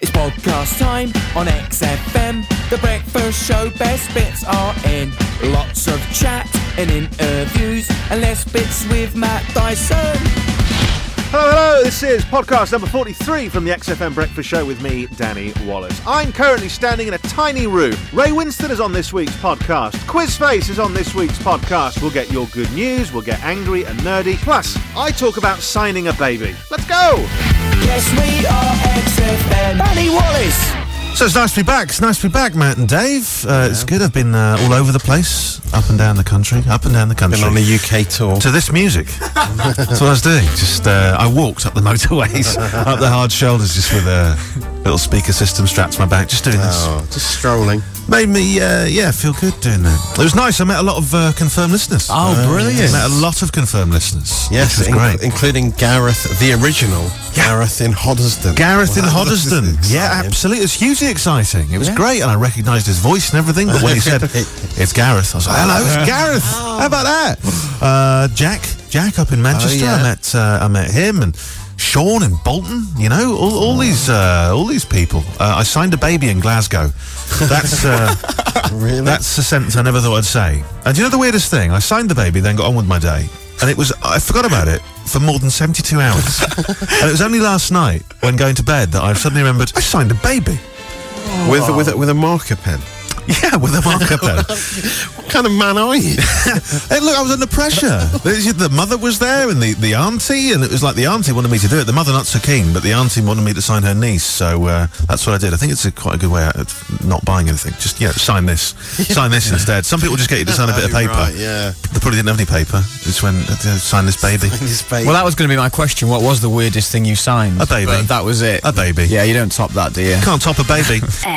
It's podcast time on XFM. The breakfast show, best bits are in. Lots of chat and interviews and less bits with Matt Dyson. Hello, this is podcast number 43 from the XFM Breakfast Show with me, Danny Wallace. I'm currently standing in a tiny room. Ray Winston is on this week's podcast. Quizface is on this week's podcast. We'll get your good news, we'll get angry and nerdy. Plus, I talk about signing a baby. Let's go! Yes, we are XFM. Danny Wallace. So it's nice to be back. It's nice to be back, Matt and Dave. It's good. I've been all over the place, up and down the country. Been on the UK tour. To this music. That's what I was doing. Just, I walked up the motorways, up the hard shoulders, just with a little speaker system strapped to my back, just doing this. Just strolling. Made me, feel good doing that. It was nice. I met a lot of confirmed listeners. Oh, brilliant. Met a lot of confirmed listeners. Yes, which was great. Including Gareth, the original. Gareth in Hoddesdon. Gareth in Hoddesdon. Yeah, absolutely. It was hugely exciting. It was great, and I recognised his voice and everything. But when he said, it's Gareth, I was like, hello, it's Gareth. How about that? Jack up in Manchester. I met him, and Sean in Bolton. You know, all these people. I signed a baby in Glasgow. That's really? That's a sentence I never thought I'd say. And do you know the weirdest thing? I signed the baby, then got on with my day. And I forgot about it for more than 72 hours. And it was only last night, when going to bed, that I suddenly remembered, I signed a baby. With a marker pen? Yeah, with a marker pen. What kind of man are you? Hey, look, I was under pressure. The mother was there and the auntie, and it was like the auntie wanted me to do it. The mother not so keen, but the auntie wanted me to sign her niece, so that's what I did. I think it's quite a good way out of not buying anything. Just, sign this. Sign this instead. Some people just get you to sign a bit of paper. Right, yeah. They probably didn't have any paper. Just went, sign this baby. Well, that was going to be my question. What was the weirdest thing you signed? A baby. But that was it. A baby. Yeah, you don't top that, do you? Can't top a baby.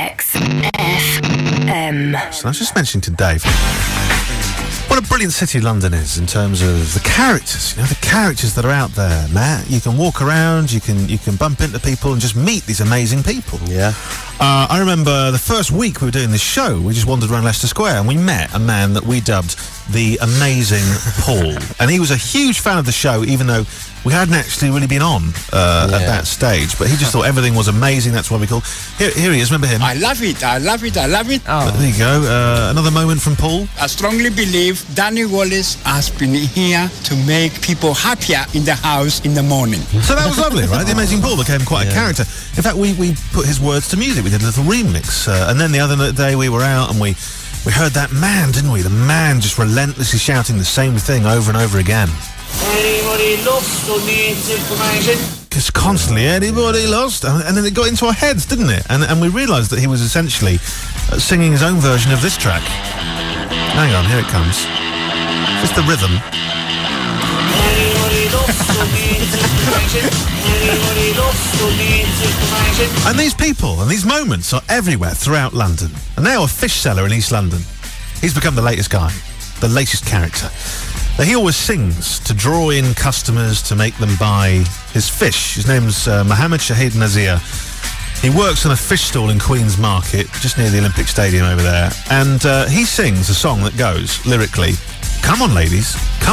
XFM. So I was just mentioning to Dave what a brilliant city London is in terms of the characters. You know, the characters that are out there, Matt. You can walk around, you can bump into people and just meet these amazing people. Yeah. I remember the first week we were doing this show, we just wandered around Leicester Square and we met a man that we dubbed the Amazing Paul. And he was a huge fan of the show, even though we hadn't actually really been on at that stage. But he just thought everything was amazing. That's why we called. Here he is. Remember him? I love it. Oh. There you go. Another moment from Paul. I strongly believe Danny Wallace has been here to make people happier in the house in the morning. So that was lovely, right? The Amazing Paul became quite a character. In fact, we put his words to music. We did a little remix. And then the other day we were out and we heard that man, didn't we? The man just relentlessly shouting the same thing over and over again. Anybody lost or needs information? Just constantly, anybody lost? And then it got into our heads, didn't it? And we realised that he was essentially singing his own version of this track. Hang on, here it comes. Just the rhythm. Anybody lost or needs information? Anybody lost or needs information? And these people and these moments are everywhere throughout London. And now a fish seller in East London. He's become the latest guy, the latest character. Now, he always sings to draw in customers to make them buy his fish. His name's Mohammed Shahid Nazir. He works on a fish stall in Queen's Market, just near the Olympic Stadium over there. And he sings a song that goes, lyrically, come on ladies,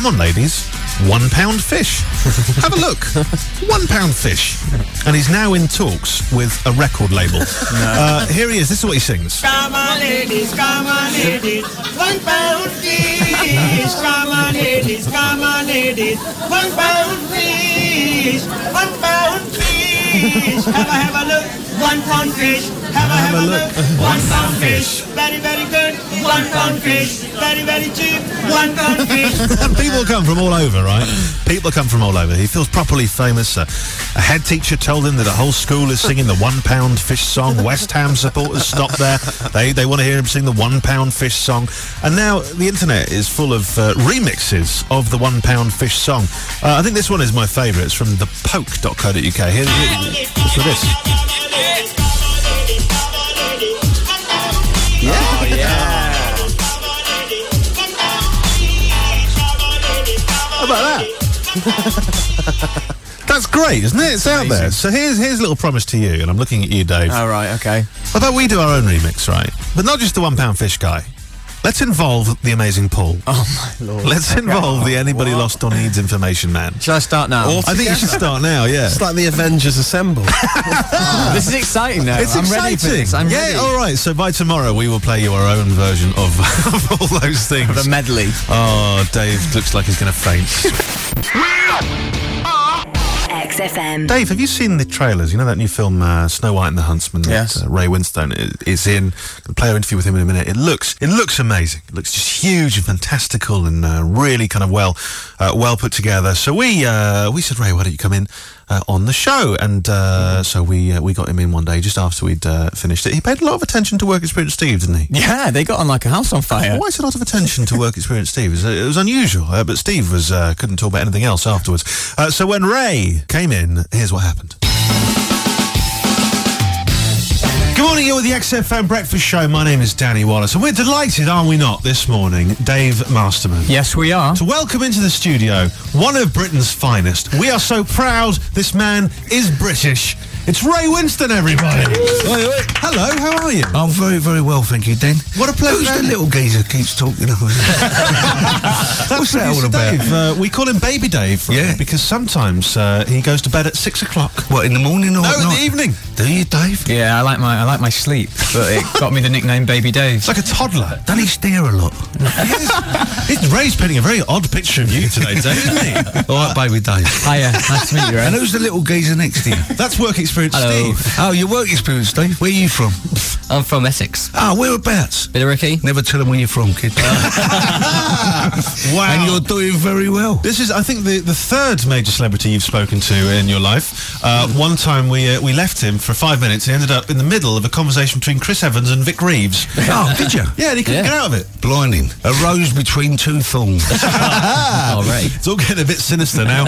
£1 fish. Have a look. £1 fish. And he's now in talks with a record label. Here he is. This is what he sings. Come on ladies, £1 fish. Come on ladies, £1 fish. £1 fish. Have a look. £1 fish. Have a look. £1 fish. Very, very good. £1 fish. Very, very cheap. £1 fish. People come from all over, right? People come from all over. He feels properly famous. A head teacher told him that a whole school is singing the £1 fish song. West Ham supporters stopped there. They want to hear him sing the £1 fish song. And now the internet is full of remixes of the £1 fish song. I think this one is my favourite. It's from thepoke.co.uk. Here, listen to this. Oh, yeah. How about that? That's great, isn't it? It's out there. So here's a little promise to you, and I'm looking at you, Dave. Oh, right, okay. How about we do our own remix, right? But not just the £1 fish guy. Let's involve the amazing Paul. Oh my lord. Let's involve the Anybody Lost or Needs information man. Shall I start now? I think you should start now, yeah. It's like the Avengers Assemble. This is exciting though. It's I'm exciting. ready for this. I'm ready. all right. So by tomorrow, we will play you our own version of all those things. The medley. Oh, Dave looks like he's going to faint. XFM. Dave, have you seen the trailers? You know that new film, Snow White and the Huntsman? Yes. That, Ray Winstone is in. I'll play our interview with him in a minute. It looks amazing. It looks just huge and fantastical and really kind of well put together. So we said, Ray, why don't you come in on the show? And so we got him in one day just after we'd finished it. He paid a lot of attention to Work Experience Steve, didn't he? Yeah, they got on like a house on fire. Why so a lot of attention to Work Experience Steve? It was unusual, but Steve couldn't talk about anything else afterwards. So when Ray came in, here's what happened. Good morning, you're with the XFM Breakfast Show. My name is Danny Wallace, and we're delighted, aren't we not, this morning, Dave Masterman. Yes, we are. To welcome into the studio one of Britain's finest. We are so proud this man is British. It's Ray Winstone, everybody. Hello, how are you? I'm very, very well, thank you, Dan. What a pleasure. Who's the little geezer keeps talking? What's that all about? Dave. We call him Baby Dave. Yeah. Because sometimes he goes to bed at 6 o'clock. What, in the morning or No, at in night? the evening. Do you, Dave? Yeah, I like my sleep, but it got me the nickname Baby Dave. It's like a toddler. Doesn't he stare a lot? Ray's painting a very odd picture of you today, Dave, isn't he? All right, Baby Dave. Hiya, nice to meet you, Ray. And who's the little geezer next to you? That's Work Experience Hello. Steve. Oh, your work experience, Steve. Where are you from? I'm from Essex. Oh, whereabouts? Billericay. Never tell them where you're from, kid. Wow. And you're doing very well. This is, I think, the third major celebrity you've spoken to in your life. One time we left him for 5 minutes. He ended up in the middle of a conversation between Chris Evans and Vic Reeves. Oh, did you? Yeah, and he couldn't get out of it. Blinding. A rose between two thorns. Oh, Ray. It's all getting a bit sinister now.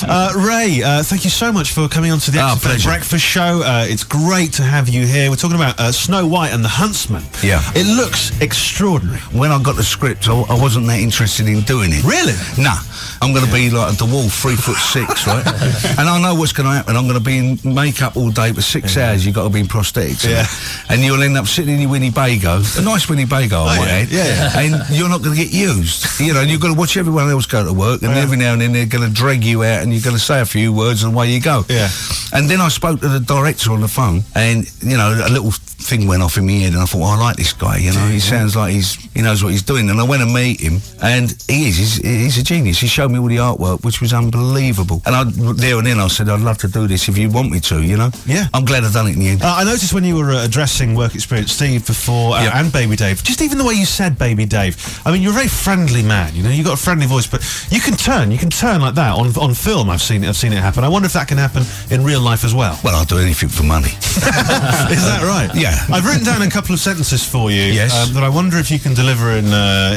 Ray, thank you so much for coming on to the XFM pleasure. Breakfast Show. It's great to have you here. We're talking about Snow White and the Huntsman. Yeah. It looks extraordinary. When I got the script, I wasn't that interested in doing it. Really? Nah. I'm going to be like a dwarf, 3'6", right? And I know what's going to happen. I'm going to be in makeup all day for 6 hours. You've got to be in prosthetics. Yeah. And you'll end up sitting in your Winnebago, a nice Winnebago, I might add. Yeah. And you're not going to get used. You know, and you've got to watch everyone else go to work, and every now and then they're going to drag you out, and you're going to say a few words, and away you go. Yeah. And then I spoke to the director on the phone, and, you know, a little thing went off in my head, and I thought, well, I like this guy, you know, he sounds like he knows what he's doing. And I went and meet him, and he's a genius. He showed me all the artwork, which was unbelievable. And there and then I said, I'd love to do this if you want me to, you know. Yeah. I'm glad I've done it in the end. I noticed when you were addressing Work Experience Steve before and Baby Dave, just even the way you said Baby Dave, I mean, you're a very friendly man, you know, you've got a friendly voice, but you can turn like that on film. I've seen it happen. I wonder if that can happen in real life as well. Well, I'll do anything for money. Is that right? Yeah. I've written down a couple of sentences for you. Yes. That I wonder if you can deliver in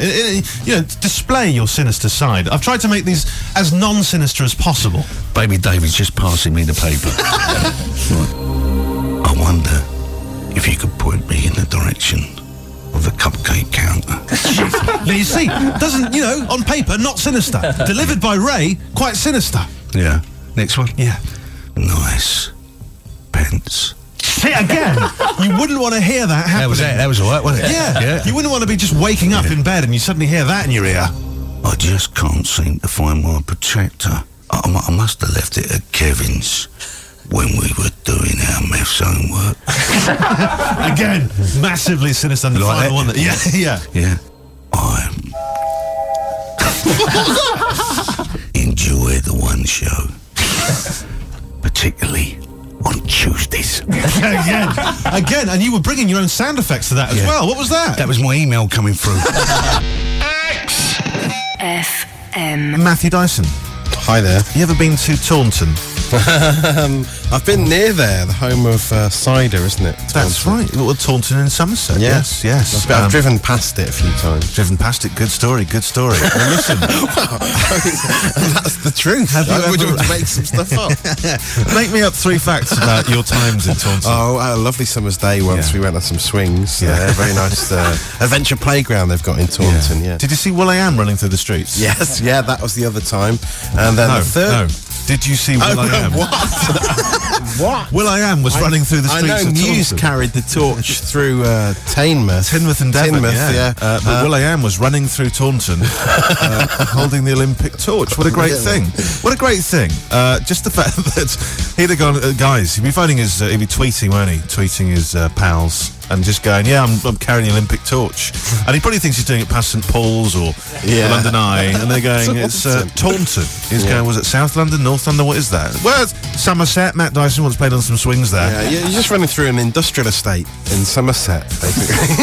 you know, display your sinister side. I've tried to make these as non-sinister as possible. Baby David's just passing me the paper. Right. I wonder if you could point me in the direction of the cupcake counter. Now you see, doesn't, you know, on paper, not sinister. Delivered by Ray, quite sinister. Yeah. Next one. Yeah. Nice. Pence. See, again, you wouldn't want to hear that happening. That was all right, wasn't it? Yeah. You wouldn't want to be just waking up in bed and you suddenly hear that in your ear. I just can't seem to find my protector. I must have left it at Kevin's when we were doing our maths homework. Again, massively sinister. And the Like final that? one. Yeah. I enjoy the One Show, particularly on Tuesdays. Again, and you were bringing your own sound effects to that as well. What was that? That was my email coming through. FM. Matthew Dyson. Hi there. You ever been to Taunton? I've been near there, the home of cider, isn't it? That's right. Well, Taunton in Somerset. Yes. I've driven past it a few times. Driven past it. Good story. Well, listen. That's the truth. Have you I would ever- make some stuff up. Make me up 3 facts about your times in Taunton. Oh, I had a lovely summer's day once. Yeah. We went on some swings. Yeah. Very nice adventure playground they've got in Taunton, yeah. Did you see Will.i.am running through the streets? Yes, yeah, that was the other time. And then the third... Did you see will.i.am? What? will.i.am was running through the streets I know of Muse Taunton. carried the torch through Teignmouth and Devon, yeah. But will.i.am was running through Taunton holding the Olympic torch. What a great thing. What a great thing. Just the fact that he'd have gone, guys, he'd be phoning his, he'd be tweeting, won't he? Tweeting his pals and just going, yeah, I'm carrying the Olympic torch. And he probably thinks he's doing it past St Paul's or the London Eye. And they're going, it's Taunton. He's going, was it South London, North London? What is that? Well, Somerset. Matt Dyson once played on some swings there. Yeah, you're just running through an industrial estate in Somerset, basically.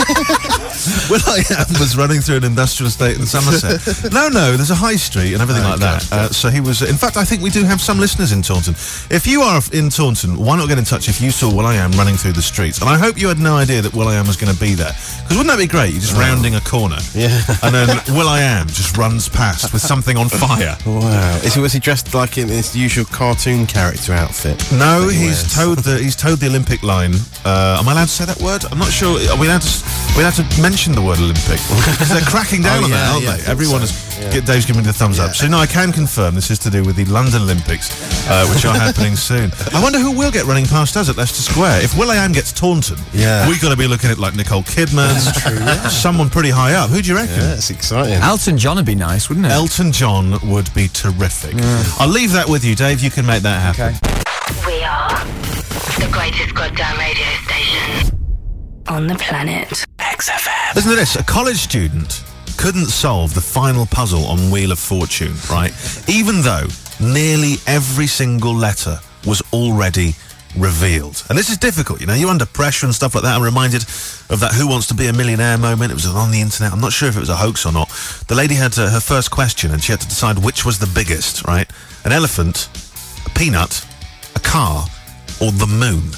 will.i.am was running through an industrial estate in Somerset. No, there's a high street and everything like that. So he was... In fact, I think we do have some listeners in Taunton. If you are in Taunton, why not get in touch if you saw will.i.am running through the streets? And I hope you had no idea that will.i.am was going to be there. Because wouldn't that be great? You're just rounding a corner. Yeah. And then will.i.am just runs past with something on fire. Wow. Was he dressed like in his usual cartoon character outfit? No, he's towed the Olympic line. Am I allowed to say that word? I'm not sure. Are we allowed to mention the word Olympic? Because they're cracking down on that, aren't they? Everyone is... Dave's giving me the thumbs up. So, no, I can confirm this is to do with the London Olympics, which are happening soon. I wonder who will get running past us at Leicester Square. If will.i.am gets Taunton, we've got to be looking at, like, Nicole Kidman, someone pretty high up. Who do you reckon? Yeah, that's exciting. Elton John would be nice, wouldn't it? Elton John would be terrific. I'll leave that with you, Dave. You can make that happen. We are the greatest goddamn radio station on the planet. XFM. Listen to this. A college student couldn't solve the final puzzle on Wheel of Fortune, right? Even though nearly every single letter was already revealed. And this is difficult, you know, you're under pressure and stuff like that. I'm reminded of that Who Wants to Be a Millionaire moment. It was on the internet. I'm not sure if it was a hoax or not. The lady had her first question and she had to decide which was the biggest, right? An elephant, a peanut, a car, or the moon.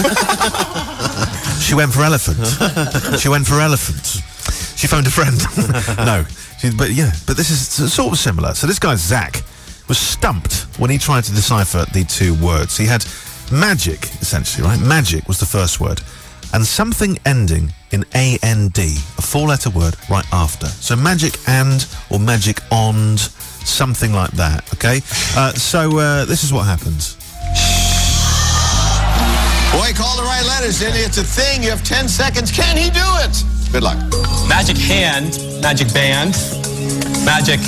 She went for elephant. She phoned a friend. No. But this is sort of similar. So this guy, Zach, was stumped when he tried to decipher the two words. He had magic, essentially, right? Magic was the first word. And something ending in A-N-D, a four-letter word right after. So magic and, or magic ond, something like that, okay? This is what happens. Boy, call the right letters, Cindy. It's a thing. You have 10 seconds. Can he do it? Good luck. Magic hand, magic band, magic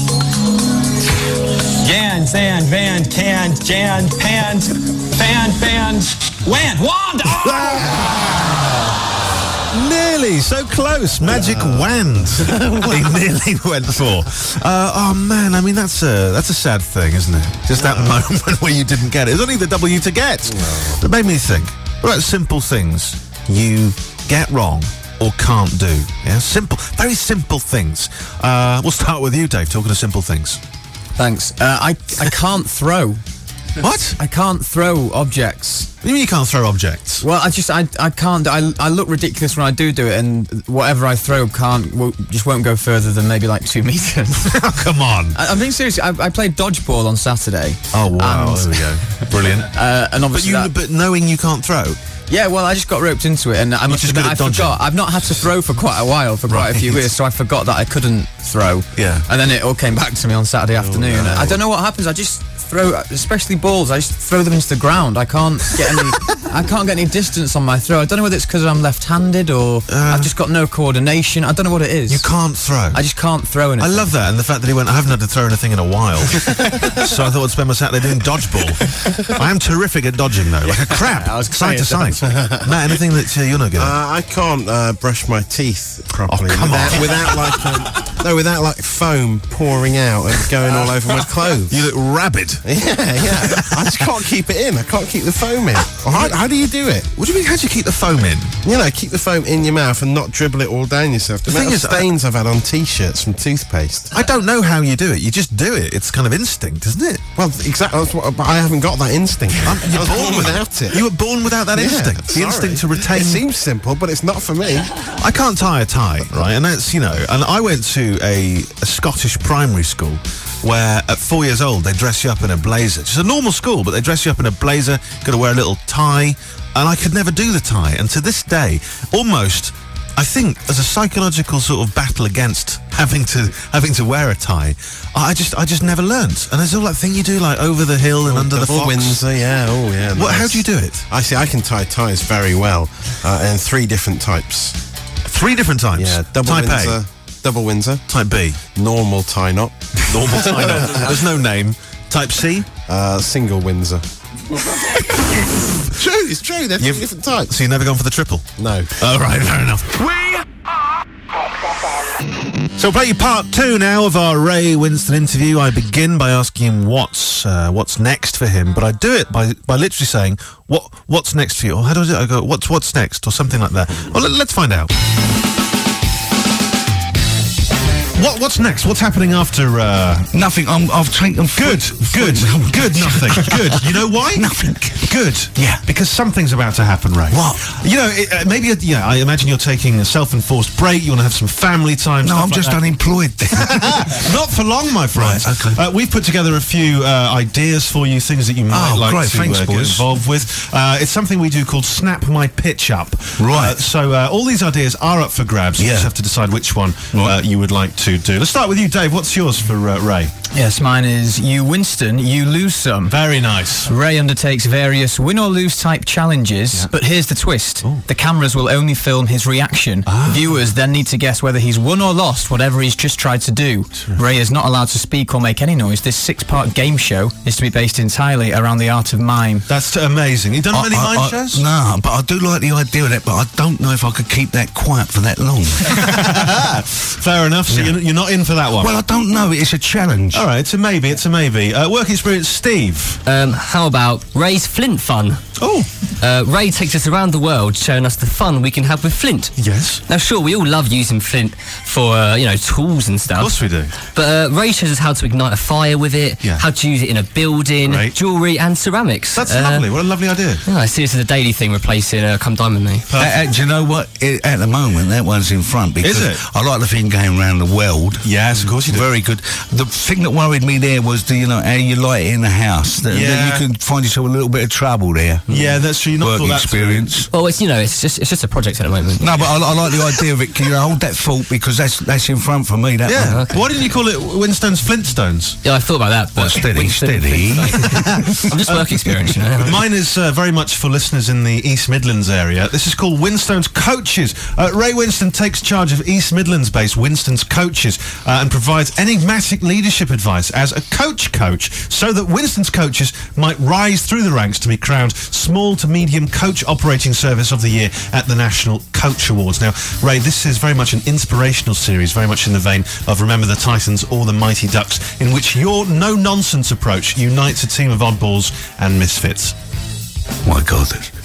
yan, sand, band, canned, jan, panned, fan, band, wand, wand! Nearly, so close. Magic wand. He nearly went for. Oh man, I mean that's a sad thing, isn't it? Just that moment where you didn't get it. It's only the W to get. It made me think. What about simple things you get wrong or can't do? Yeah, simple, very simple things. We'll start with you, Dave. Talking of simple things. Thanks. I can't throw. What? I can't throw objects. What do you mean you can't throw objects? Well, I can't. I look ridiculous when I do it, and whatever I throw just won't go further than maybe like 2 meters. Oh, come on. I'm being serious. I played dodgeball on Saturday. Oh wow! There we go. Brilliant. And obviously, but knowing you can't throw. Yeah, well, I just got roped into it, and I must admit, I forgot. I've not had to throw for quite a while, for quite a few years, so I forgot that I couldn't throw. Yeah. And then it all came back to me on Saturday afternoon. Right. I don't know what happens. I just throw, especially balls. I just throw them into the ground. I can't get any. I can't get any distance on my throw. I don't know whether it's because I'm left-handed or I've just got no coordination. I don't know what it is. You can't throw. I just can't throw anything. I love that, and the fact that he went, I haven't had to throw anything in a while. So I thought I'd spend my Saturday doing dodgeball. I am terrific at dodging, though, like a crab, side to side. Matt, anything that you're not good at? I can't brush my teeth properly. Oh, come on. Without like foam pouring out and going all over my clothes. You look rabid. Yeah. I just can't keep it in. I can't keep the foam in. How do you do it? What do you mean, how do you keep the foam in? You know, keep the foam in your mouth and not dribble it all down yourself. The amount of stains I've had on T-shirts from toothpaste. I don't know how you do it. You just do it. It's kind of instinct, isn't it? Well, exactly. But I haven't got that instinct. You're born without it. You were born without that instinct. The instinct to retain. It seems simple, but it's not for me. I can't tie a tie, right? And that's, and I went to a Scottish primary school where at 4 years old they dress you up in a blazer. Just a normal school, but they dress you up in a blazer, got to wear a little tie, and I could never do the tie. And to this day, almost I think as a psychological sort of battle against having to wear a tie, I just never learnt. And there's all that thing you do like over the hill and under the fox. Windsor, yeah. Oh, yeah. What? How do you do it? I see. I can tie ties very well, and 3 different types. 3 different types. Yeah. Double Type Windsor. A. Double Windsor. Type B. Normal tie knot. Normal tie knot. There's no name. Type C. Single Windsor. True, it's true. They're 3 different types. So you've never gone for the triple? No. All right, fair enough. So we'll play you part 2 now of our Ray Winstone interview. I begin by asking him what's next for him, but I do it by literally saying, what's next for you? Or how do I do it? I go, what's next? Or something like that. Well, let's find out. What's next? What's happening after... Nothing. I've taken... Good. Nothing. Good. You know why? Nothing. Good. Yeah. Because something's about to happen, Ray. What? You know, maybe, I imagine you're taking a self-enforced break. You want to have some family time. No, I'm like just unemployed then. Not for long, my friend. Right, okay. We've put together a few ideas for you, things that you might like great. to Thanks, get boys. involved with. It's something we do called Snap My Pitch Up. Right. So all these ideas are up for grabs. You just have to decide which one you would like to do. Let's start with you, Dave. What's yours for Ray? Yes, mine is you win some, you lose some. Very nice. Ray undertakes various win or lose type challenges, but here's the twist. Ooh. The cameras will only film his reaction. Viewers then need to guess whether he's won or lost whatever he's just tried to do. Ray is not allowed to speak or make any noise. This 6-part game show is to be based entirely around the art of mime. That's amazing. You done many mime shows? No, but I do like the idea of that, but I don't know if I could keep that quiet for that long. Fair enough. So you're not in for that one? Well, I don't know. It's a challenge. All right, it's a maybe. Work experience, Steve. How about Ray's Flint fun? Oh. Ray takes us around the world showing us the fun we can have with Flint. Yes. Now, sure, we all love using Flint for, tools and stuff. Of course we do. But Ray shows us how to ignite a fire with it, how to use it in a building, jewellery and ceramics. That's lovely. What a lovely idea. Yeah, I see this as a daily thing replacing Come Diamond Me. Do you know what? At the moment, that one's in front because Is it? I like the thing going around the world. Yes, of course you do. Very good. The thing that worried me there was how you light it in the house. That you can find yourself a little bit of trouble there. Yeah, that's true. You're not Work experience. Well, it's just a project at the moment. No, but I like the idea of it. Can you hold that thought because that's in front for me. That one. Okay. Why didn't you call it Winstone's Flintstones? Yeah, I thought about that. But steady. I'm just work experience, you know. Mine is very much for listeners in the East Midlands area. This is called Winstone's Coaches. Ray Winstone takes charge of East Midlands-based Winstone's Coaches and provides enigmatic leadership advice as a coach so that Winstone's Coaches might rise through the ranks to be crowned small to medium coach operating service of the year at the National Coach Awards. Now, Ray, this is very much an inspirational series, very much in the vein of Remember the Titans or the Mighty Ducks, in which your no-nonsense approach unites a team of oddballs and misfits. My God.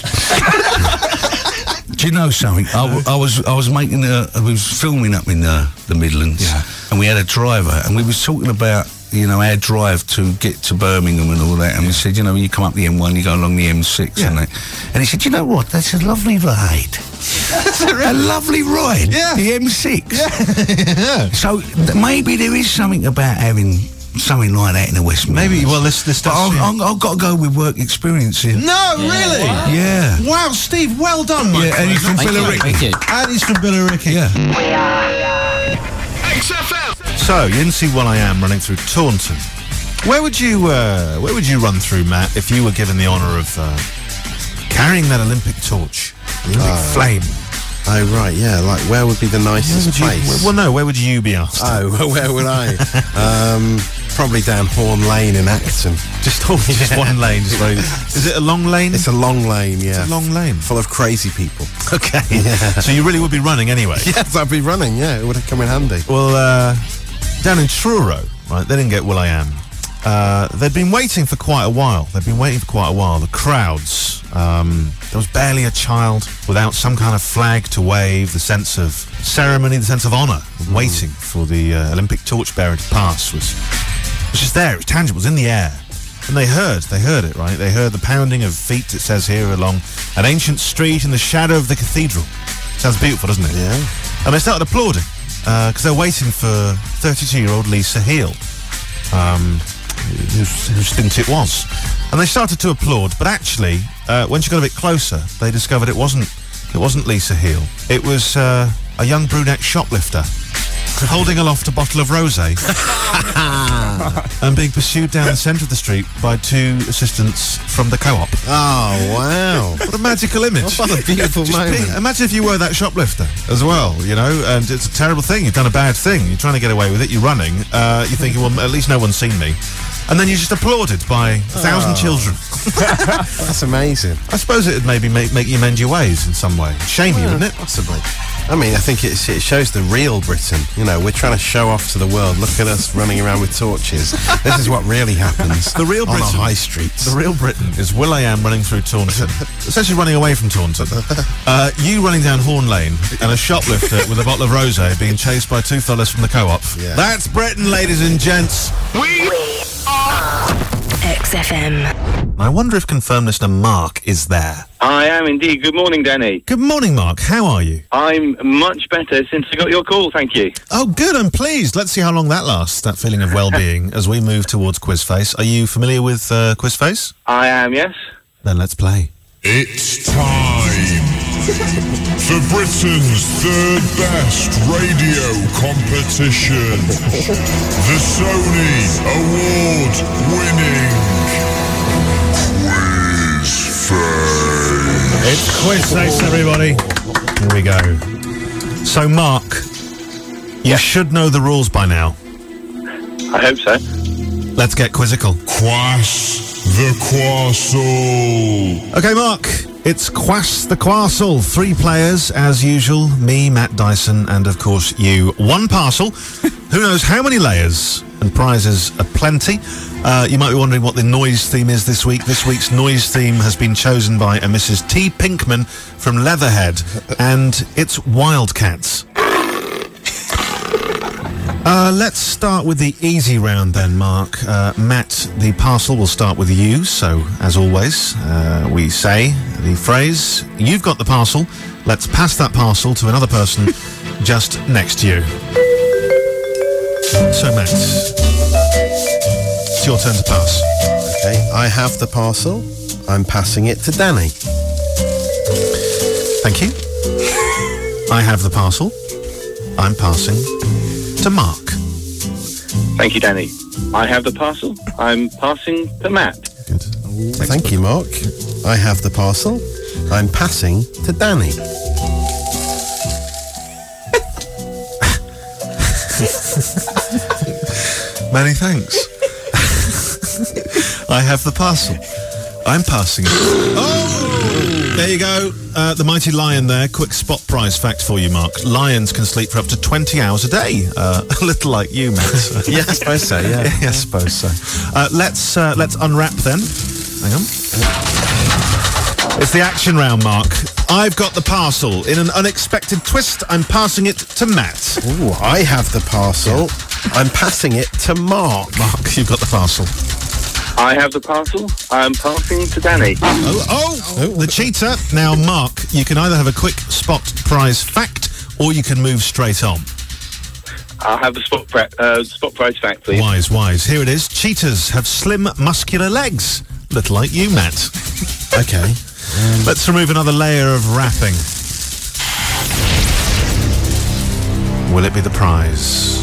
Do you know something? I was filming up in the Midlands, and we had a driver, and we was talking about our drive to get to Birmingham and all that, and we said, when you come up the M1, you go along the M6 and that, and he said, you know what? That's a lovely ride. A lovely ride. Yeah. The M6. Yeah. So maybe there is something about having something like that in the West Midlands. Maybe. Well, this I've got to go with work experience here. No, really? Wow. Yeah. Wow, Steve, well done, mate. Yeah, and he's from Billericay. And he's from Billericay. Yeah. We are XFM. So you didn't see Will I Am running through Taunton. Where would you run through, Matt, if you were given the honour of carrying that Olympic torch, Olympic flame? Oh, right, yeah. Like, where would be the nicest place? Well, no, where would you be asked? Oh, well, where would I? Probably down Horn Lane in Acton. Just one lane. Is it a long lane? It's a long lane, yeah. It's a long lane. Full of crazy people. Okay. Yeah. So you really would be running anyway? Yes, I'd be running, yeah. It would have come in handy. Well, down in Truro, right, they didn't get Will I Am. They'd been waiting for quite a while. The crowds. There was barely a child without some kind of flag to wave, the sense of ceremony, the sense of honour, waiting for the Olympic torchbearer to pass was just there. It was tangible, it was in the air. And they heard it, right? They heard the pounding of feet, it says here, along an ancient street in the shadow of the cathedral. Sounds beautiful, doesn't it? Yeah. And they started applauding, because they're waiting for 32-year-old Lisa Heal, whose stint it was. And they started to applaud, but actually, when she got a bit closer, they discovered it wasn't It wasn't Lisa Heal. It was a young brunette shoplifter holding aloft a bottle of rosé and being pursued down the centre of the street by 2 assistants from the co-op. Oh, wow. What a magical image. What a beautiful moment. Imagine if you were that shoplifter as well, you know, and it's a terrible thing. You've done a bad thing. You're trying to get away with it. You're running. You're thinking, well, at least no one's seen me. And then you're just applauded by 1,000 children. That's amazing. I suppose it would maybe make you mend your ways in some way. Shame you, wouldn't it? Possibly. I mean, I think it shows the real Britain. You know, we're trying to show off to the world. Look at us running around with torches. This is what really happens the real on Britain, our high streets. The real Britain is will.i.am running through Taunton. Essentially running away from Taunton. You running down Horn Lane and a shoplifter with a bottle of rosé being chased by 2 fellas from the co-op. Yeah. That's Britain, ladies and gents. We are XFM. I wonder if confirmed listener Mark is there. I am indeed. Good morning, Danny. Good morning, Mark. How are you? I'm much better since I got your call, thank you. Oh, good. I'm pleased. Let's see how long that lasts, that feeling of well-being, as we move towards Quizface. Are you familiar with Quizface? I am, yes. Then let's play. It's time for Britain's third best radio competition. The Sony Award-winning Quizface. It's Quizface, everybody. Here we go. So, Mark, you should know the rules by now. I hope so. Let's get quizzical. Quass the Quassel. Okay, Mark, it's Quass the Quassel. 3 players, as usual. Me, Matt Dyson, and, of course, you. 1 parcel. Who knows how many layers? And prizes aplenty. You might be wondering what the noise theme is this week. This week's noise theme has been chosen by a Mrs. T. Pinkman from Leatherhead, and it's Wildcats. Let's start with the easy round then, Mark. Matt, the parcel will start with you, so, as always, we say the phrase, you've got the parcel, let's pass that parcel to another person just next to you. So, Matt, it's your turn to pass. Okay, I have the parcel. I'm passing it to Danny. Thank you. I have the parcel. I'm passing to Mark. Thank you, Danny. I have the parcel. I'm passing to Matt. Good. Thank you, Mark. I have the parcel. I'm passing to Danny. Many thanks. I have the parcel. I'm passing it. Oh! There you go. The mighty lion there. Quick spot prize fact for you, Mark. Lions can sleep for up to 20 hours a day. A little like you, Matt. Yeah, I suppose so, yeah. Yeah, I suppose so. Let's unwrap then. Hang on. It's the action round, Mark. I've got the parcel. In an unexpected twist, I'm passing it to Matt. Ooh, I have the parcel. Yeah. I'm passing it to Mark. Mark, you've got the parcel. I have the parcel. I'm passing to Danny. The cheater. Now, Mark, you can either have a quick spot prize fact or you can move straight on. I'll have the spot prize fact, please. Wise. Here it is. Cheetahs have slim, muscular legs. Little like you, Matt. Okay. Let's remove another layer of wrapping. Will it be the prize?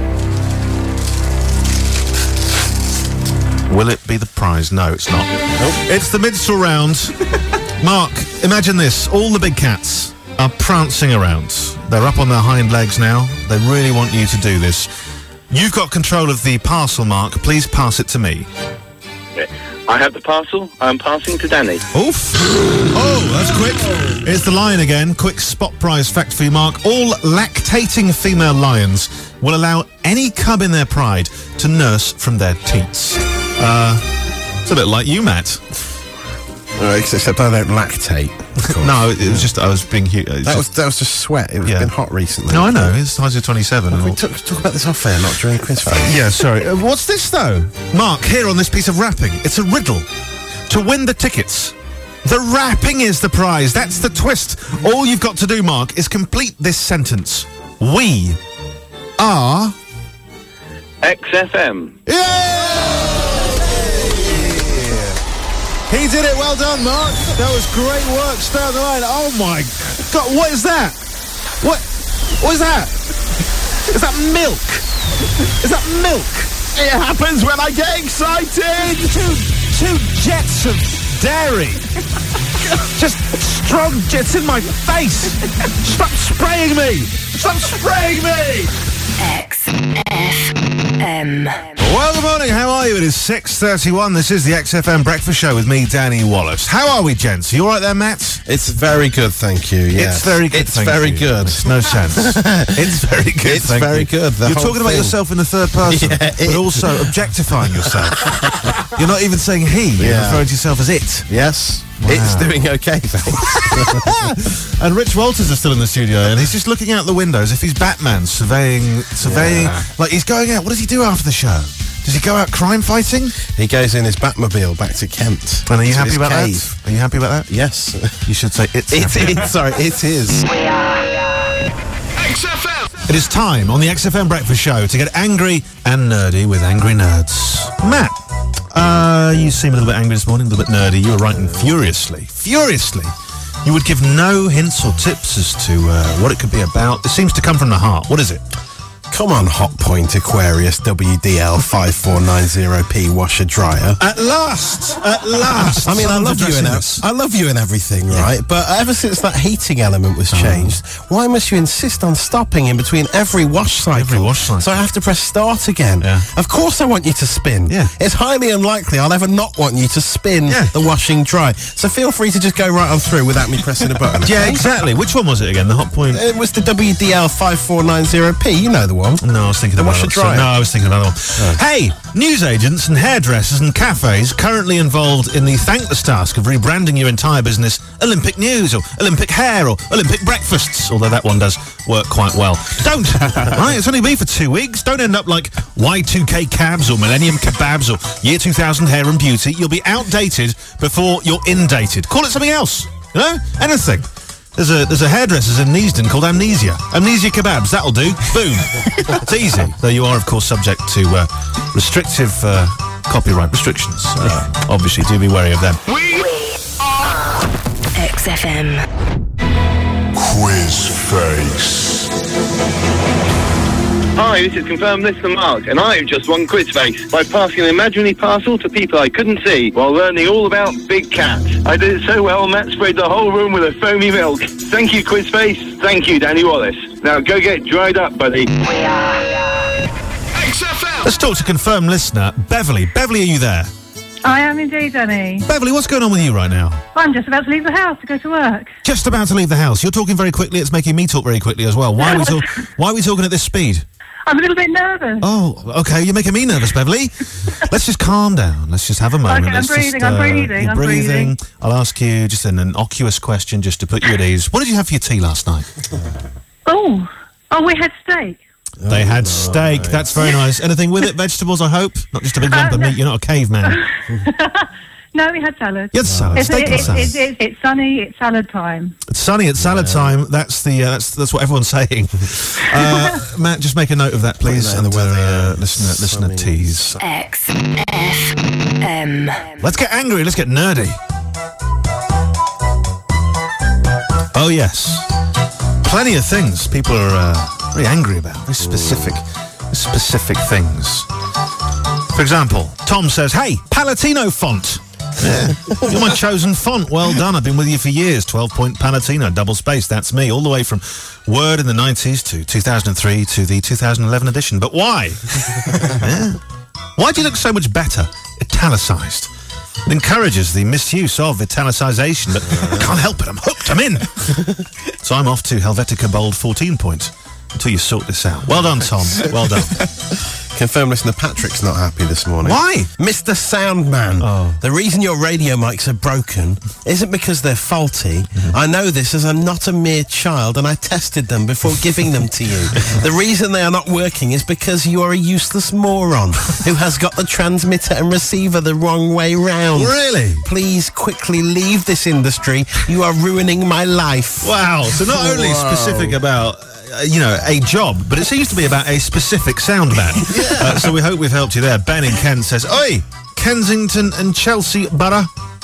Will it be the prize? No, it's not. Nope. It's the minstrel round. Mark, imagine this. All the big cats are prancing around. They're up on their hind legs now. They really want you to do this. You've got control of the parcel, Mark. Please pass it to me. I have the parcel. I'm passing to Danny. Oof. Oh, that's quick. Here's the lion again. Quick spot prize fact for you, Mark. All lactating female lions will allow any cub in their pride to nurse from their teats. It's a bit like you, Matt. Except I don't lactate. No, it was just I was being... That was just sweat. It's been hot recently. No, I know. It's size of 27. We talk about this off air, not during Quizface. Yeah, sorry. What's this, though? Mark, here on this piece of wrapping. It's a riddle. To win the tickets, the wrapping is the prize. That's the twist. All you've got to do, Mark, is complete this sentence. We are... XFM. Yeah! He did it. Well done, Mark. That was great work. Stay on the line. Oh my God! What is that? What is that? Is that milk? Is that milk? It happens when I get excited. Two jets of dairy. Just strong jets in my face. Stop spraying me. Stop spraying me. XFM. Well, good morning. How are you? It is 6:31. This is the XFM Breakfast Show with me, Danny Wallace. How are we, gents? Are you all right there, Matt? It's very good, thank you. Yes. It's very good. It's very good. Makes no sense. It's very good. It's very good. You're talking about yourself in the third person, but also objectifying yourself. You're not even saying he. You're referring to yourself as it. Yes. Wow. It's doing okay, thanks. And Rich Walters is still in the studio, and he's just looking out the window as if he's Batman, surveying. Like he's going out. What does he do after the show? Does he go out crime fighting? He goes in his Batmobile back to Kent. And are you happy about that? Are you happy about that? Yes. You should say it's. Sorry, it is. We are XFM. It is time on the XFM Breakfast Show to get angry and nerdy with Angry Nerds. Matt, you seem a little bit angry this morning, a little bit nerdy. You were writing furiously. You would give no hints or tips as to what it could be about. It seems to come from the heart. What is it? Come on, Hot Point Aquarius WDL 5490P washer dryer. At last. I mean, I love you and everything, right? But ever since that heating element was changed, why must you insist on stopping in between every wash cycle? So I have to press start again. Yeah. Of course I want you to spin. Yeah. It's highly unlikely I'll ever not want you to spin the washing dry. So feel free to just go right on through without me pressing a button. Yeah, exactly. Which one was it again? The Hot Point? It was the WDL 5490P. You know the one. No, I was thinking about washer dryer. No, I was thinking about that one. Hey, newsagents and hairdressers and cafes currently involved in the thankless task of rebranding your entire business Olympic News or Olympic Hair or Olympic Breakfasts, although that one does work quite well. Don't! Right, it's only been for 2 weeks. Don't end up like Y2K Cabs or Millennium Kebabs or Year 2000 Hair and Beauty. You'll be outdated before you're indated. Call it something else. You know? Anything. There's a hairdresser's in Neasden called Amnesia. Amnesia Kebabs, that'll do. Boom. It's easy. Though you are, of course, subject to restrictive copyright restrictions. Obviously, do be wary of them. We are XFM. Quiz Face. Hi, this is Confirmed Listener Mark, and I've just won Quiz Face by passing an imaginary parcel to people I couldn't see while learning all about Big Cat. I did it so well, Matt sprayed the whole room with a foamy milk. Thank you, Quiz Face. Thank you, Danny Wallace. Now go get dried up, buddy. We are XFM. Let's talk to Confirmed Listener Beverly. Beverly, are you there? I am indeed, Danny. Beverly, what's going on with you right now? I'm just about to leave the house to go to work. Just about to leave the house. You're talking very quickly. It's making me talk very quickly as well. Why are we talking at this speed? I'm a little bit nervous. Oh, okay. You're making me nervous, Beverly. Let's just calm down. Let's just have a moment. Okay, I'm breathing. You're breathing. I'll ask you just an innocuous question just to put you at ease. What did you have for your tea last night? Oh, we had steak. They had steak. That's very nice. Anything with it? Vegetables, I hope? Not just a big lump of meat. You're not a caveman. No, we had salad. You had salad. Steak and salad. It's sunny. It's salad time. It's sunny. It's salad time. That's what everyone's saying. Matt, just make a note of that, please. And listener tease. XFM. Let's get angry. Let's get nerdy. Oh yes, plenty of things people are very angry about. Very specific things. For example, Tom says, "Hey, Palatino font. Yeah. You're my chosen font. Well done. I've been with you for years. 12-point Palatino, double space. That's me. All the way from Word in the 90s to 2003 to the 2011 edition. But why? Yeah. Why do you look so much better italicized? It encourages the misuse of italicization, but I can't help it. I'm hooked. I'm in. So I'm off to Helvetica Bold 14-point until you sort this out. Well done, Tom. Well done. Confirmed listener Patrick's not happy this morning. Why? Mr. Soundman, the reason your radio mics are broken isn't because they're faulty. I know this as I'm not a mere child and I tested them before giving them to you. The reason they are not working is because you are a useless moron who has got the transmitter and receiver the wrong way round. Really? Please quickly leave this industry. You are ruining my life. Wow. So not only specific about a job, but it seems to be about a specific soundman. So we hope we've helped you there. Ben in Kent says, "Oi, Kensington and Chelsea Borough,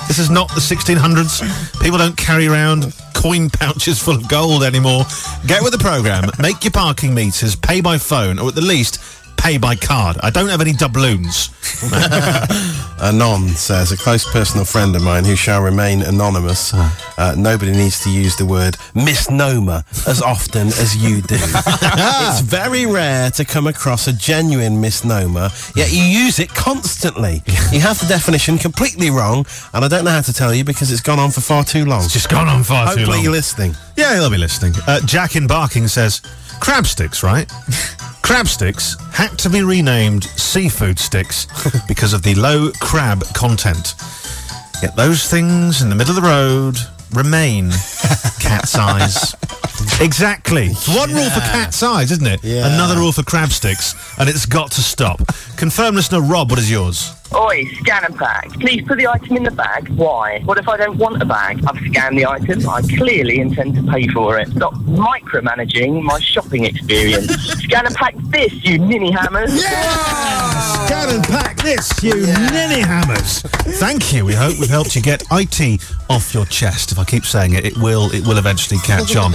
This is not the 1600s. People don't carry around coin pouches full of gold anymore. Get with the programme, make your parking meters, pay by phone, or at the least, pay by card. I don't have any doubloons. Anon says, a close personal friend of mine who shall remain anonymous, nobody needs to use the word misnomer as often as you do. It's very rare to come across a genuine misnomer, yet you use it constantly. You have the definition completely wrong, and I don't know how to tell you because it's gone on for far too long. It's just gone on far too long. Hopefully you're listening. Yeah, they'll be listening. Jack in Barking says, crab sticks, right? Crab sticks had to be renamed seafood sticks because of the low crab content. Yet those things in the middle of the road remain cat's eyes. Exactly. It's one rule for cat's eyes, isn't it? Yeah. Another rule for crab sticks, and it's got to stop. Confirm listener Rob, what is yours? Oi, scan and pack. Please put the item in the bag. Why? What if I don't want a bag? I've scanned the item. I clearly intend to pay for it. Stop micromanaging my shopping experience. Scan and pack this, you ninny hammers. Yeah! Scan and pack this, you ninny hammers. Thank you. We hope we've helped you get IT off your chest. If I keep saying it, it will eventually catch on.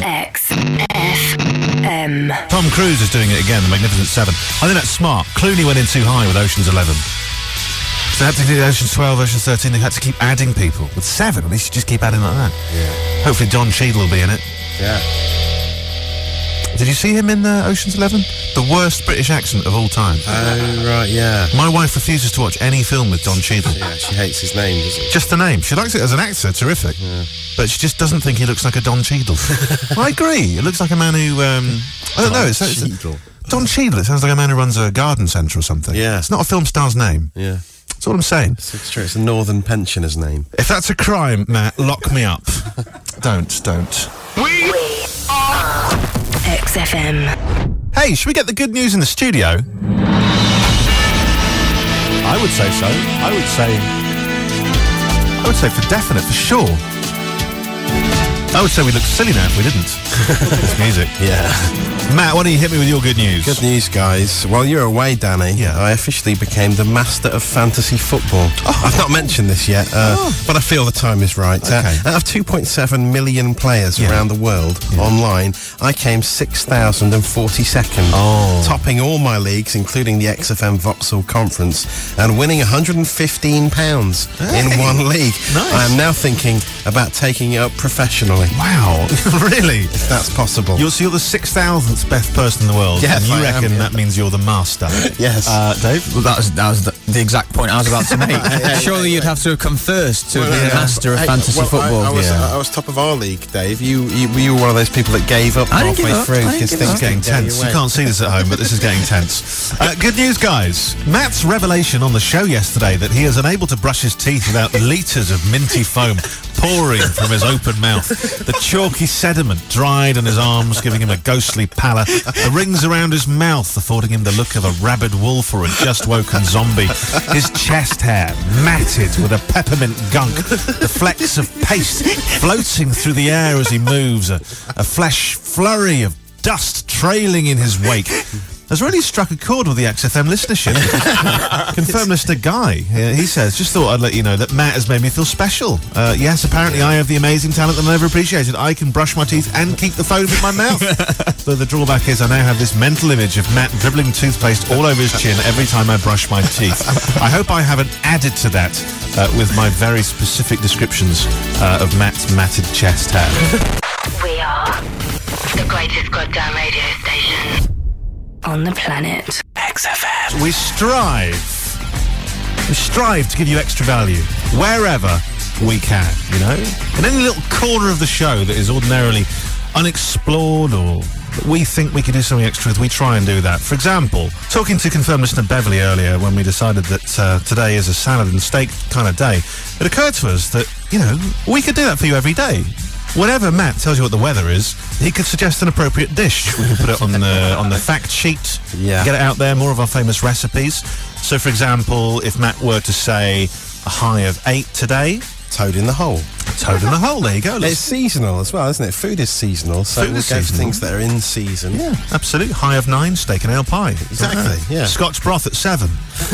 XFM. Tom Cruise is doing it again, the Magnificent Seven. I think that's smart. Clooney went in too high with Ocean's 11. So they had to do Ocean's 12, Ocean's 13, they had to keep adding people. With 7, at least you just keep adding like that. Yeah. Hopefully Don Cheadle will be in it. Yeah. Did you see him in Ocean's 11? The worst British accent of all time. Oh, right, yeah. My wife refuses to watch any film with Don Cheadle. Yeah, she hates his name, doesn't she? Just the name. She likes it as an actor, terrific. Yeah. But she just doesn't think he looks like a Don Cheadle. I agree. It looks like a man who... I don't know. It's Don Cheadle. It sounds like a man who runs a garden centre or something. Yeah. It's not a film star's name. Yeah. That's what I'm saying. It's true. It's a Northern pensioner's name. If that's a crime, Matt, lock me up. Don't. We are XFM. Hey, should we get the good news in the studio? I would say so. I would say for definite, for sure. I would say we'd look silly now if we didn't. This music. Yeah. Matt, why don't you hit me with your good news? Good news, guys. While you're away, Danny, I officially became the master of fantasy football. I've not mentioned this yet, but I feel the time is right. Okay. Out of 2.7 million players around the world online, I came 6,042nd, topping all my leagues, including the XFM Vauxhall Conference, and winning £115 in one league. Nice. I am now thinking about taking it up professionally. Wow, really? If that's possible. You're the 6,000th best person in the world. Yes, and you I reckon am, that means you're the master? Yes. Dave? Well, that was the exact point I was about to make. Surely you'd have to have come first to be the master of fantasy football. I was top of our league, Dave. You were one of those people that gave up halfway through. This is getting tense. You can't see this at home, but this is getting tense. Good news, guys. Matt's revelation on the show yesterday that he is unable to brush his teeth without litres of minty foam pouring from his open mouth. The chalky sediment dried on his arms, giving him a ghostly pallor. The rings around his mouth affording him the look of a rabid wolf or a just-woken zombie. His chest hair matted with a peppermint gunk. The flecks of paste floating through the air as he moves. A flesh flurry of dust trailing in his wake. Has really struck a chord with the XFM listenership. Confirmed listener Guy, he says, just thought I'd let you know that Matt has made me feel special. Yes, apparently I have the amazing talent that I never appreciated. I can brush my teeth and keep the phone in my mouth. Though the drawback is I now have this mental image of Matt dribbling toothpaste all over his chin every time I brush my teeth. I hope I haven't added to that with my very specific descriptions of Matt's matted chest hair. We are the greatest goddamn radio station on the planet. XFM. We strive to give you extra value wherever we can, you know? In any little corner of the show that is ordinarily unexplored or that we think we could do something extra with, we try and do that. For example, talking to confirmed listener Beverly earlier when we decided that today is a salad and steak kind of day, it occurred to us that, you know, we could do that for you every day. Whenever Matt tells you what the weather is, he could suggest an appropriate dish. We can put it on the fact sheet, get it out there, more of our famous recipes. So, for example, if Matt were to say a high of 8 today... Toad in the hole. Toad in the hole. There you go. It's seasonal as well, isn't it? Food is seasonal, so Food we'll is go for seasonal. things that are in season. Yeah, absolutely. High of 9, steak and ale pie. Exactly, yeah. Scotch broth at 7.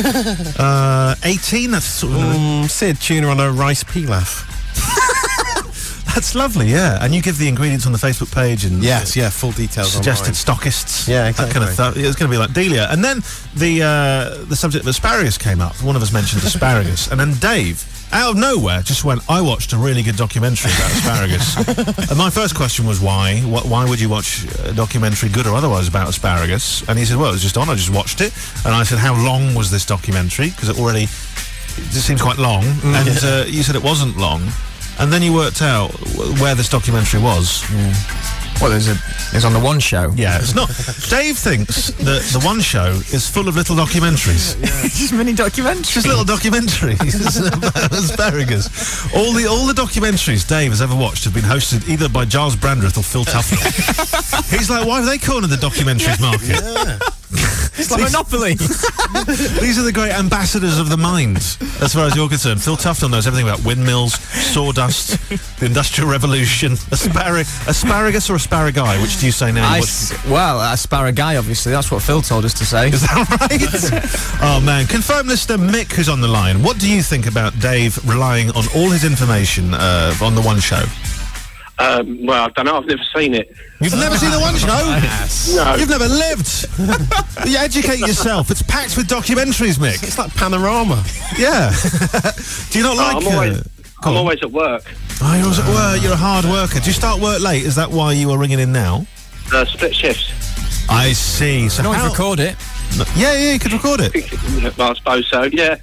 18, that's sort of... Sid, tuna on a rice pilaf. That's lovely, yeah. And you give the ingredients on the Facebook page and... Yes, full details Suggested online. stockists. Yeah, exactly. That kind of stuff. It's going to be like Delia. And then the subject of asparagus came up. One of us mentioned asparagus. And then Dave, out of nowhere, just went, I watched a really good documentary about asparagus. And my first question was why? Why would you watch a documentary, good or otherwise, about asparagus? And he said, well, it was just on, I just watched it. And I said, how long was this documentary? Because it just seems quite long. And you said it wasn't long. And then you worked out where this documentary was. Yeah. Well, it's on the One Show. Yeah, it's not. Dave thinks that the One Show is full of little documentaries. Just mini documentaries. Just little documentaries about asparagus. All the documentaries Dave has ever watched have been hosted either by Giles Brandreth or Phil Tufnell. He's like, why have they cornered the documentaries market? Yeah. It's like Monopoly. These are the great ambassadors of the mind, as far as you're concerned. Phil Tufnell knows everything about windmills, sawdust, the Industrial Revolution, asparagus or asparagus. Which do you say now? Asparagus, obviously. That's what Phil told us to say. Is that right? Oh, man. Confirm listener Mick, who's on the line. What do you think about Dave relying on all his information on the One Show? Well, I don't know. I've never seen it. You've never seen the One Show? No. You've never lived. You educate yourself. It's packed with documentaries, Mick. It's like Panorama. Yeah. Do you not like... I'm always at work. Oh, you're always at work. You're a hard worker. Do you start work late? Is that why you are ringing in now? Split shifts. I see. So you can always record it. Yeah, you could record it. I suppose so, yeah.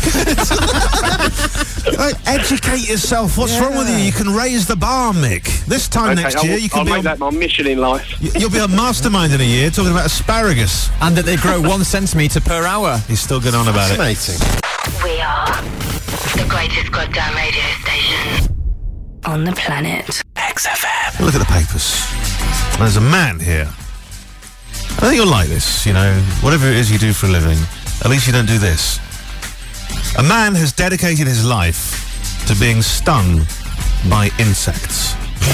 Educate yourself. What's wrong with you? You can raise the bar, Mick. This time next year, you can I'll make that my mission in life. You'll be a mastermind in a year talking about asparagus. And that they grow 1 centimetre per hour. He's still going on about it. We are the greatest goddamn radio station on the planet. XFM. Look at the papers. There's a man here. I think you'll like this, whatever it is you do for a living, at least you don't do this. A man has dedicated his life to being stung by insects.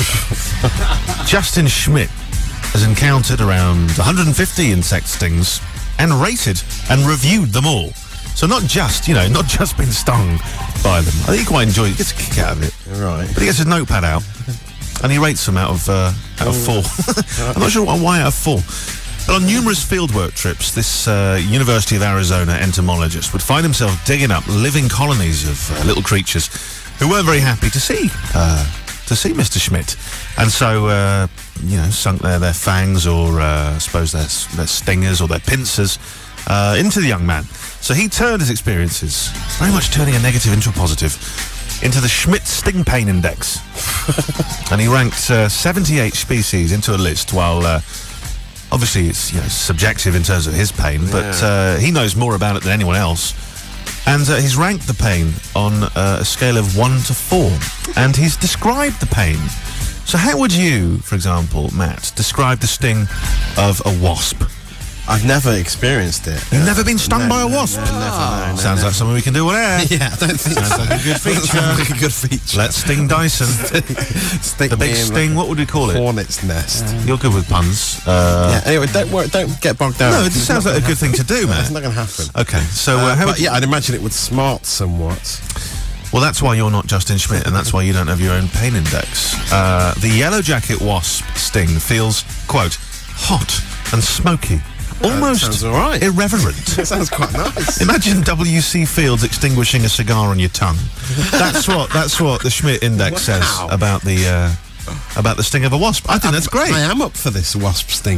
Justin Schmidt has encountered around 150 insect stings and rated and reviewed them all. So not just been stung by them. I think he quite enjoys it. He gets a kick out of it. Right. But he gets his notepad out and he rates them out of 4. I'm not sure why out of 4. But on numerous fieldwork trips, this University of Arizona entomologist would find himself digging up living colonies of little creatures who weren't very happy to see Mr. Schmidt. And so, sunk their fangs or, I suppose, their stingers or their pincers into the young man. So he turned his experiences, very much turning a negative into a positive, into the Schmidt Sting Pain Index. And he ranked 78 species into a list while... obviously, it's subjective in terms of his pain, but he knows more about it than anyone else. And he's ranked the pain on a scale of 1 to 4. And he's described the pain. So how would you, for example, Matt, describe the sting of a wasp? I've never experienced it. You've never been stung by a wasp? No, Sounds like something we can do on air. Yeah, I don't think Sounds like a good feature. a good feature. Let's sting Dyson. Stick the big me in sting, what would we call it? Hornet's nest. You're good with puns. Anyway, don't get bogged down. No, it just sounds like a good thing to do, man. It's not going to happen. Okay, so I'd imagine it would smart somewhat. Well, that's why you're not Justin Schmidt, and that's why you don't have your own pain index. The yellow jacket wasp sting feels, quote, hot and smoky. Almost sounds all right. irreverent. It sounds quite nice. Imagine W.C. Fields extinguishing a cigar on your tongue. That's what the Schmidt Index says about the sting of a wasp. I think that's great. I am up for this wasp sting.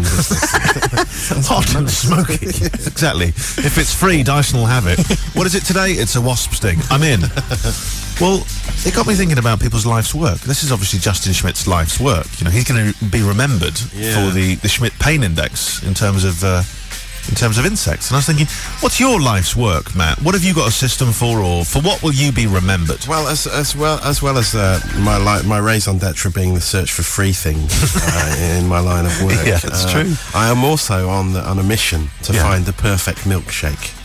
Hot and smoky. Exactly. If it's free, Dyson will have it. What is it today? It's a wasp sting. I'm in. Well, it got me thinking about people's life's work. This is obviously Justin Schmidt's life's work. He's going to be remembered for the Schmidt Pain Index in terms of insects. And I was thinking, what's your life's work, Matt? What have you got a system for, or for what will you be remembered? Well, as well as my raison d'etre being the search for free things in my line of work. Yeah, that's true. I am also on a mission to find the perfect milkshake.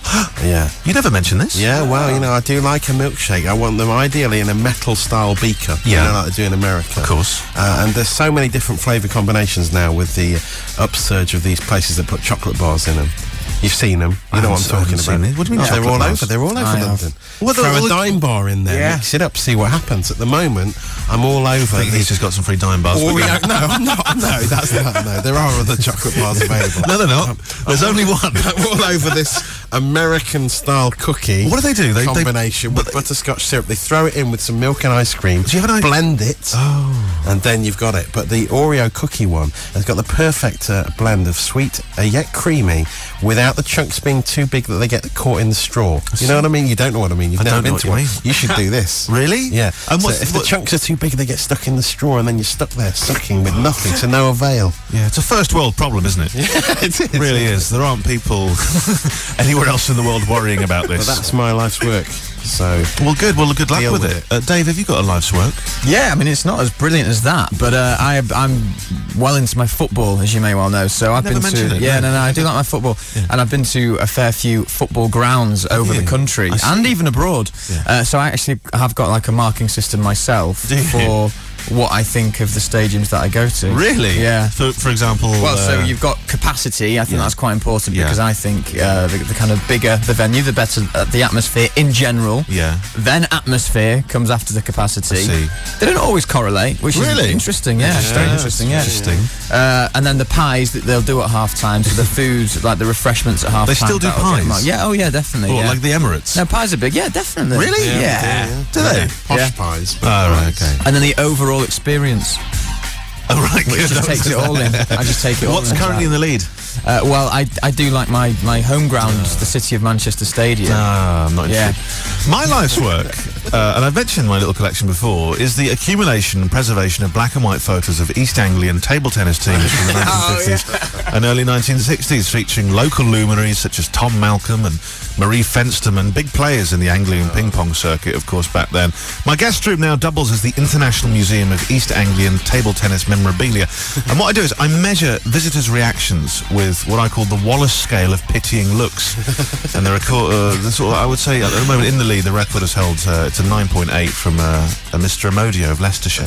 Yeah. You never mentioned this. Yeah, well, you know, I do like a milkshake. I want them ideally in a metal-style beaker. Yeah. You know, like they do in America. Of course. And there's so many different flavour combinations now with the upsurge of these places that put chocolate bars in them. You've seen them. You know what I'm talking about. What do you mean? They're all bars? over. They're all over London. Throw a dime bar in there, mix it up, see what happens. At the moment, I'm all over. I think he's just got some free dime bars. Oreo. No, I'm not. No, that's not. No, there are other chocolate bars available. No, they're not. There's only one. I'm all over this American-style cookie. What do they do? Combination with butterscotch syrup. They throw it in with some milk and ice cream. Do you have an blend it? And then you've got it. But the Oreo cookie one has got the perfect blend of sweet yet creamy, without the chunks being too big that they get caught in the straw. You know what I mean? You don't know what I mean. You've never been to one. You should do this. Really? Yeah. And so if the chunks are too big, they get stuck in the straw, and then you're stuck there sucking with nothing to no avail. Yeah, it's a first world problem, isn't it? Yeah, it is. It really is. There aren't people anywhere else in the world worrying about this. But that's my life's work. So, well, good. Well, good luck with it. Dave, have you got a life's work? Yeah, I mean, it's not as brilliant as that, but I'm well into my football, as you may well know. So I've been to I do like my football, and I've been to a fair few football grounds over the country and even abroad. So I actually have got like a marking system myself for what I think of the stadiums that I go to. Really? Yeah. For example... Well, so you've got capacity. I think that's quite important because I think the kind of bigger the venue, the better the atmosphere in general. Yeah. Then atmosphere comes after the capacity. They don't always correlate, which is interesting. Yeah, very interesting. Yeah. Interesting. And then the pies that they'll do at half time, so the food, like the refreshments at half time. They still do pies? Yeah, oh yeah, definitely. Like the Emirates? No, pies are big. Yeah, definitely. Really? Yeah. Do they? Posh pies. Oh, right, okay. And then the overall experience. Oh, right. Which just takes it all in. I just take it all in. What's currently in the lead? Well, I do like my home ground, the City of Manchester Stadium. I'm not interested. My life's work, and I've mentioned my little collection before, is the accumulation and preservation of black and white photos of East Anglian table tennis teams from the 1950s and early 1960s, featuring local luminaries such as Tom Malcolm and Marie Fensterman, and big players in the Anglian ping pong circuit, of course, back then. My guest room now doubles as the International Museum of East Anglian table tennis memorabilia. And what I do is I measure visitors' reactions with what I call the Wallace scale of pitying looks. And there are, I would say, at the moment in the lead, the record is held, it's a 9.8 from a Mr. Amodio of Leicestershire.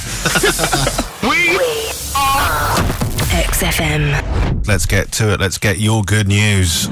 We are XFM. Let's get to it. Let's get your good news.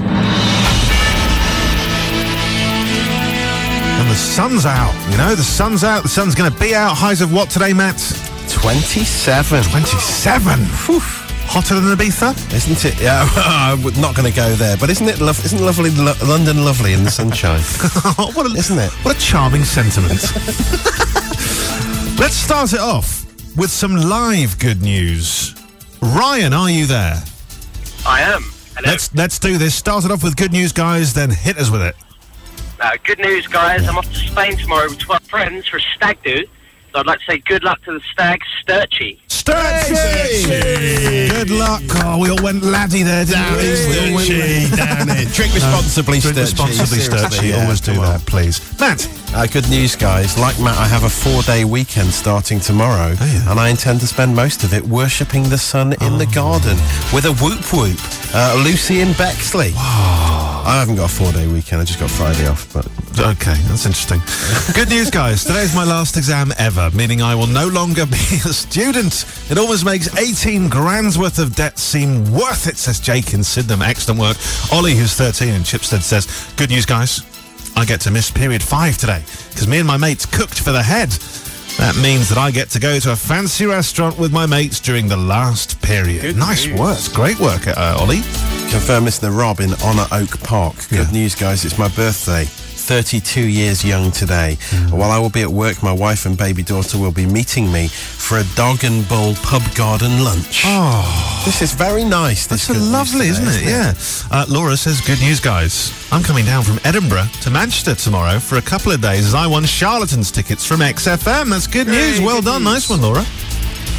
And the sun's out, you know, the sun's out. The sun's going to be out. Highs of what today, Matt? 27. 27. Whew. Hotter than Ibiza? Isn't it? Yeah, I'm not going to go there. But isn't it isn't lovely, London lovely in the sunshine? Isn't it? What a charming sentiment. Let's start it off with some live good news. Ryan, are you there? I am. Hello. Let's do this. Start it off with good news, guys, then hit us with it. Good news, guys. I'm off to Spain tomorrow with 12 friends for a stag do. So I'd like to say good luck to the stag, Sturchy. Sturchy! Good luck. Oh, we all went laddie there, didn't we? Sturchy, down it. Drink responsibly, Drink responsibly, Sturchy. Always do that, please. Matt? Good news, guys. Like Matt, I have a 4-day weekend starting tomorrow, and I intend to spend most of it worshipping the sun in the garden with a whoop whoop. Lucy in Bexley. I haven't got a 4-day weekend. I just got Friday off. But okay, that's interesting. Good news, guys. Today's my last exam ever, meaning I will no longer be a student. It almost makes 18 grand's worth of debt seem worth it, says Jake in Sydenham. Excellent work. Ollie, who's 13 in Chipstead, says, good news, guys. I get to miss period 5 today because me and my mates cooked for the head. That means that I get to go to a fancy restaurant with my mates during the last period. Good nice news. work. Great work, Ollie. Confirm listener Rob in Honour Oak Park. Good news, guys. It's my birthday. 32 years young today. While I will be at work, my wife and baby daughter will be meeting me for a dog and bull pub garden lunch. Oh, this is very nice. That's lovely, isn't it? Yeah. Laura says, good news, guys. I'm coming down from Edinburgh to Manchester tomorrow for a couple of days as I won charlatans tickets from XFM. That's good news. Well done. Nice one, Laura.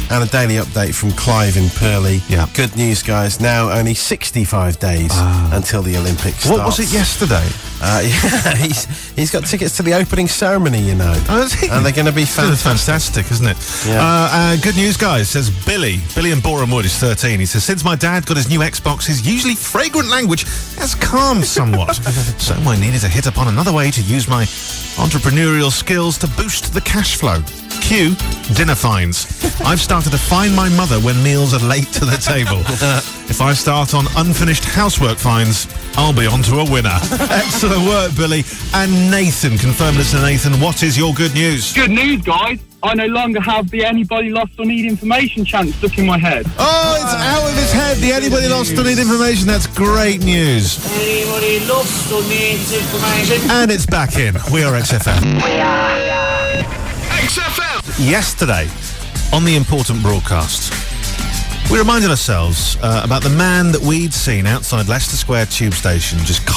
And a daily update from Clive in Purley. Yeah. Good news, guys. Now only 65 days until the Olympics starts. What was it yesterday? Yeah, he's got tickets to the opening ceremony, you know. Oh, is he? And they're going to be fantastic, isn't it? Yeah. Good news, guys, says Billy. Billy in Boreham Wood is 13. He says, since my dad got his new Xbox, his usually fragrant language has calmed somewhat. So I needed to hit upon another way to use my entrepreneurial skills to boost the cash flow. Cue dinner fines. I've started to fine my mother when meals are late to the table. If I start on unfinished housework fines, I'll be on to a winner. Excellent work, Billy. And Nathan, confirm this to Nathan, what is your good news? Good news, guys. I no longer have the anybody lost or need information chant stuck in my head. Oh, it's out of his head. The anybody lost or need information. That's great news. Anybody lost or needs information? And it's back in. We are XFM. We are XFM. Yesterday, on the important broadcast, we reminded ourselves about the man that we'd seen outside Leicester Square tube station just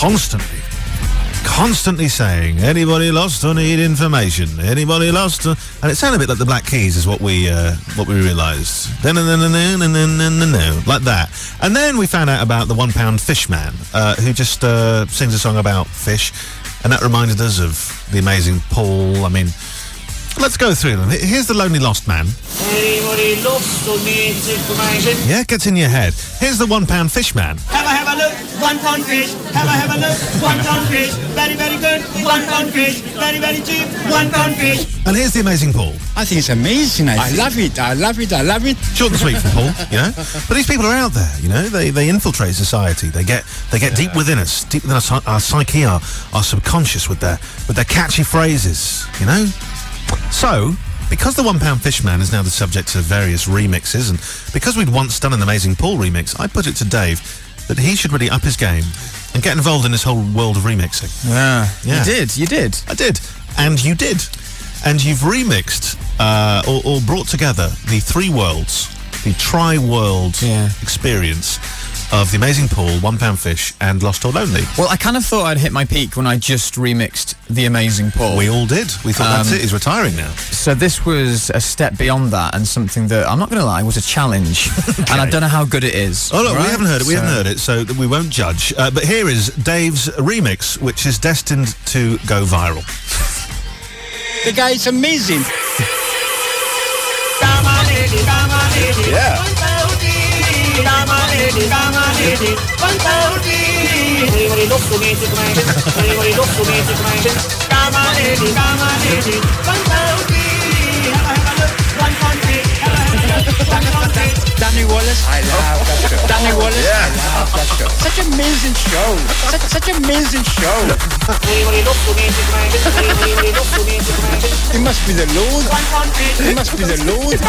constantly saying, anybody lost or need information? Anybody lost? And it sounded a bit like the Black Keys is what we realised. Like that. And then we found out about the £1 fish man, who just sings a song about fish. And that reminded us of the amazing Paul. I mean, let's go through them. Here's the Lonely Lost Man. Anybody lost or needs information? Yeah, gets in your head. Here's the £1 fish man. Have a look, £1 fish. Have a look, £1 fish. Very, very good, £1 fish. Very, very cheap, £1 fish. And here's the amazing Paul. I think it's amazing. I love it. Short and sweet from Paul, you know. But these people are out there, you know. They infiltrate society. They get deep within us, deep within our psyche, our subconscious with their catchy phrases, you know. So, because the £1 fish man is now the subject of various remixes, and because we'd once done an amazing Paul remix, I put it to Dave that he should really up his game and get involved in this whole world of remixing. Yeah. You did. I did. And you did. And you've remixed or brought together the three worlds, the tri-world experience of the amazing Paul, £1 fish, and Lost or Lonely. Well, I kind of thought I'd hit my peak when I just remixed the amazing Paul. We all did. We thought that's it. He's retiring now. So this was a step beyond that, and something that, I'm not going to lie, was a challenge. Okay. And I don't know how good it is. Oh, look, right? We haven't heard it, so we won't judge. But here is Dave's remix, which is destined to go viral. The guy is amazing. Yeah. Danny Wallace, I love that show. Danny Wallace, I love that show. Such amazing show. Such amazing show. It must be the Lord. It must be the Lord.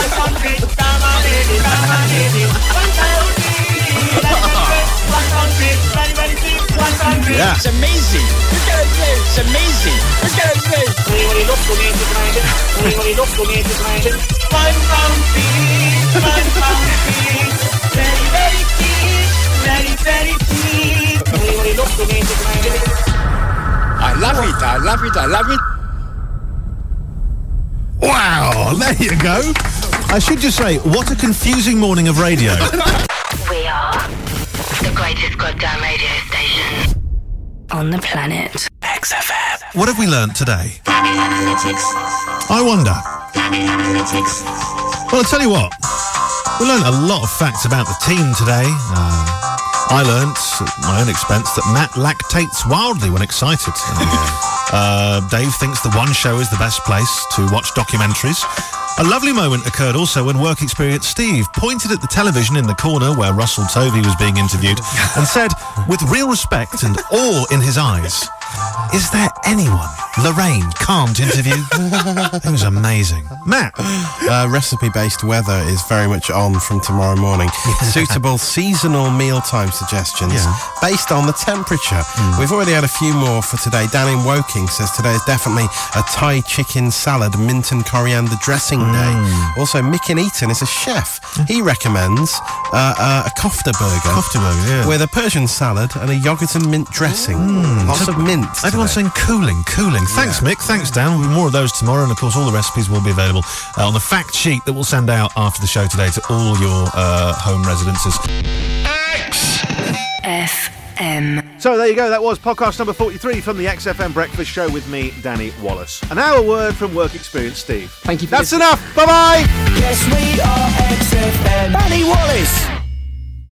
Yeah. It's amazing. Look at it there. It's amazing. Look at it there. I love it. I love it. I love it. Wow, there you go. I should just say, what a confusing morning of radio. We are the greatest goddamn radio station on the planet. XFM. What have we learnt today? I wonder. Well, I'll tell you what. We learnt a lot of facts about the team today. I learnt, at my own expense, that Matt lactates wildly when excited. Dave thinks the One Show is the best place to watch documentaries. A lovely moment occurred also when work experience Steve pointed at the television in the corner where Russell Tovey was being interviewed and said, with real respect and awe in his eyes, "Is there anyone Lorraine can't interview?" It was amazing. Matt? Recipe-based weather is very much on from tomorrow morning. Suitable seasonal mealtime suggestions based on the temperature. We've already had a few more for today. Dan in Woking says today is definitely a Thai chicken salad, mint and coriander dressing day. Also, Mick in Eton is a chef. He recommends a kofta burger. With a Persian salad and a yogurt and mint dressing. Lots of mint. Everyone's saying cooling. filling. Thanks, Mick. Thanks, Dan. We'll be more of those tomorrow, and of course, all the recipes will be available on the fact sheet that we'll send out after the show today to all your home residences. FM. So there you go, that was podcast number 43 from the XFM Breakfast Show with me, Danny Wallace. And now a word from work experience Steve. Thank you for That's enough, bye-bye! Yes, we are XFM. Danny Wallace.